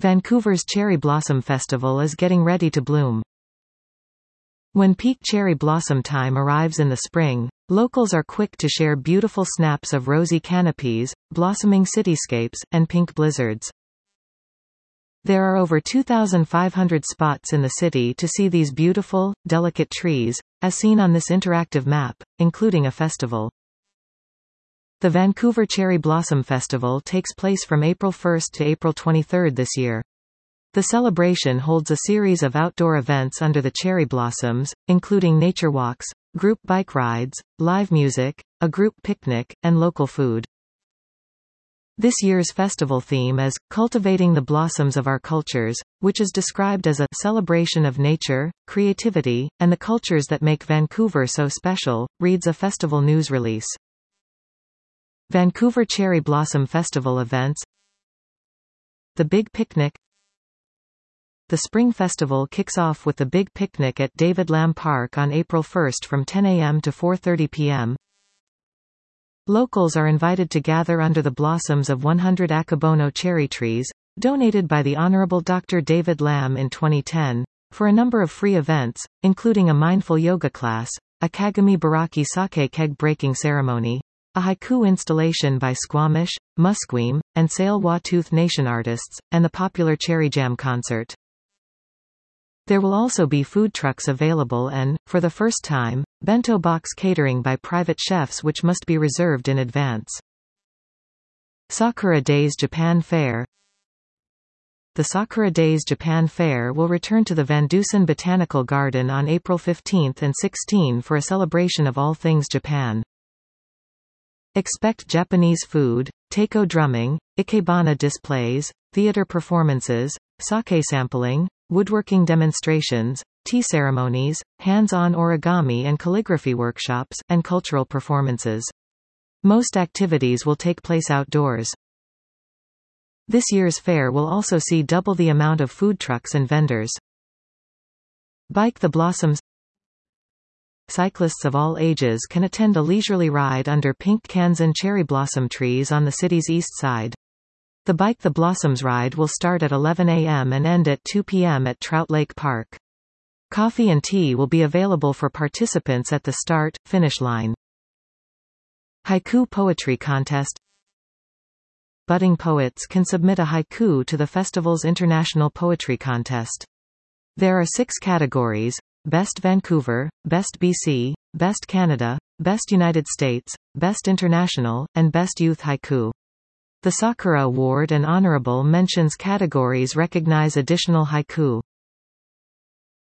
Vancouver's Cherry Blossom Festival is getting ready to bloom. When peak cherry blossom time arrives in the spring, locals are quick to share beautiful snaps of rosy canopies, blossoming cityscapes, and pink blizzards. There are over 2,500 spots in the city to see these beautiful, delicate trees, as seen on this interactive map, including a festival. The Vancouver Cherry Blossom Festival takes place from April 1 to April 23 this year. The celebration holds a series of outdoor events under the cherry blossoms, including nature walks, group bike rides, live music, a group picnic, and local food. This year's festival theme is Cultivating the Blossoms of Our Cultures, which is described as a celebration of nature, creativity, and the cultures that make Vancouver so special, reads a festival news release. Vancouver Cherry Blossom Festival events. The Big Picnic. The Spring Festival kicks off with the Big Picnic at David Lamb Park on April 1 from 10 a.m. to 4:30 p.m. Locals are invited to gather under the blossoms of 100 Akebono cherry trees, donated by the Honourable Dr. David Lamb in 2010, for a number of free events, including a mindful yoga class, a Kagami Baraki sake keg breaking ceremony, a haiku installation by Squamish, Musqueam, and Tsleil-Waututh Nation artists, and the popular Cherry Jam concert. There will also be food trucks available and, for the first time, bento box catering by private chefs which must be reserved in advance. Sakura Days Japan Fair. The Sakura Days Japan Fair will return to the Vandusen Botanical Garden on April 15 and 16 for a celebration of all things Japan. Expect Japanese food, taiko drumming, ikebana displays, theater performances, sake sampling, woodworking demonstrations, tea ceremonies, hands-on origami and calligraphy workshops, and cultural performances. Most activities will take place outdoors. This year's fair will also see double the amount of food trucks and vendors. Bike the Blossoms. Cyclists of all ages can attend a leisurely ride under pink Kansan cherry blossom trees on the city's east side. The Bike the Blossoms ride will start at 11 a.m. and end at 2 p.m. at Trout Lake Park. Coffee and tea will be available for participants at the start-finish line. Haiku Poetry Contest. Budding poets can submit a haiku to the festival's International Poetry Contest. There are 6 categories: Best Vancouver, Best BC, Best Canada, Best United States, Best International, and Best Youth Haiku. The Sakura Award and Honorable Mentions categories recognize additional haiku.